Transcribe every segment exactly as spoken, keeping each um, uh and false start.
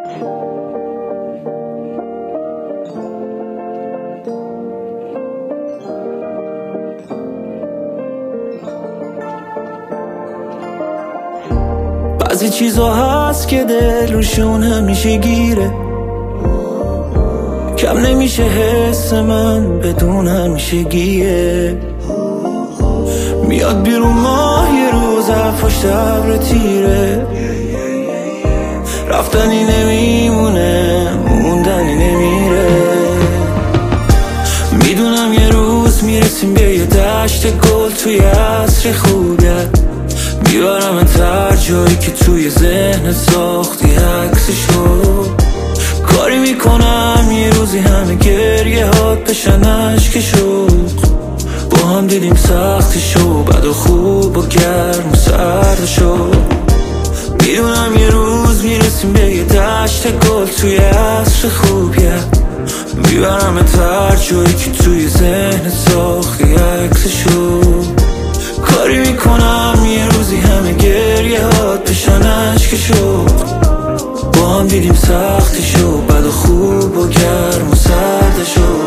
بعضی چیزا هست که دل روشون همیشه گیره، کم نمیشه حس من بدون همیشگیه. میاد بیرون ماه یه روز پشت ابر تیره، رفتنی نمیمونه موندنی نمیره. میدونم یه روز میرسیم به یه دشت گل توی عصر خوبیت، میبرم تر جایی که توی ذهن ساختی عکسشو. کاری میکنم یه روزی همه گریه هات بشن اشکشو، با هم دیدیم سختشو بد و خوب و گرم و سردشو. میدونم یه روز میرسیم به یه دشت گل توی عصر خوبیت، میبرم تر جایی که توی ذهن ساختی عکسشو. کاری میکنم یه روزی همه گریه هات بشن اشکشو، با هم دیدیم سختشو بد و خوب و گرم و سردشو.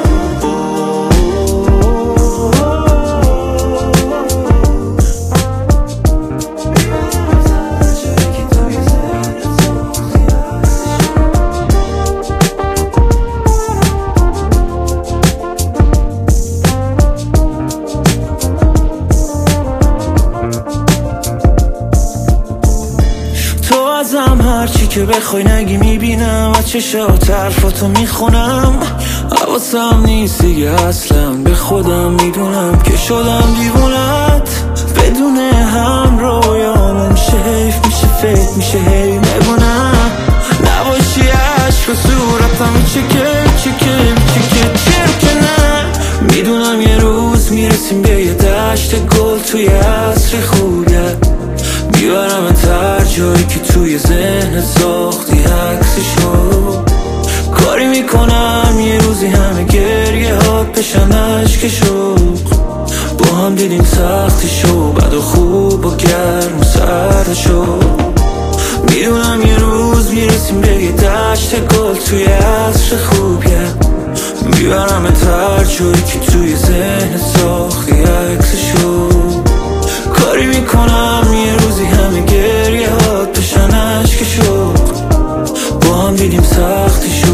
ازم هرچی که بخوای نگی میبینم، از چشات حرفاتو میخونم. حواسم نیست دیگه اصلا به خودم، میدونم که شدم دیوونت. بدون هم رویامون میشه حیف، میشه فکر میشه هی میبونم. نباشی عشق و صورتم میچکه چکه میچکه چرا که نه. میدونم یه روز میرسیم به یه دشت گل توی عصر خوبیت، میبرم تر جایی که توی ذهن ساختی عکسشو. کاری میکنم یه روزی همه گریه هات بشن اشکشو، با هم دیدیم سختشو بد و خوب و گرم و سردشو. میدونم یه روز میرسیم به یه دشت گل توی عصر خوبیت، میبرم تر جایی که توی ذهن ساختی عکسشو. کاری میکنم یه روزی همه گریه هات بشن اشکشو، با هم دیدیم سختشو